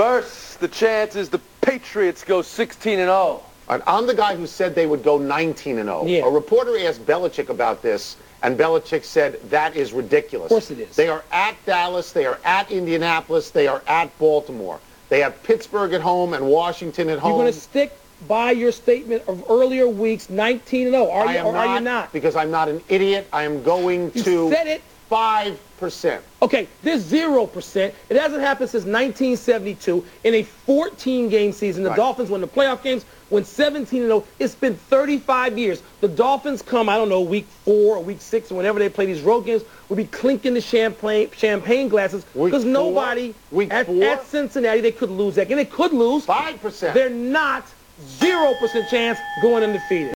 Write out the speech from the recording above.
First, the chances the Patriots go 16-0. And I'm the guy who said they would go 19-0. Yeah. A reporter asked Belichick about this, and Belichick said that is ridiculous. Of course it is. They are at Dallas, they are at Indianapolis, they are at Baltimore. They have Pittsburgh at home and Washington at home. You're going to stick by your statement of earlier weeks, 19-0. Are you not? Because I'm not an idiot. I am going You to said it. 5%. Okay, there's 0%. It hasn't happened since 1972 in a 14-game season. The Right. Dolphins won the playoff games, went 17-0. It's been 35 years. The Dolphins come, I don't know, week 4 or week 6, or whenever they play these road games, will be clinking the champagne glasses because nobody at Cincinnati, they could lose that game. They could lose. 5%. They're not 0% chance going undefeated.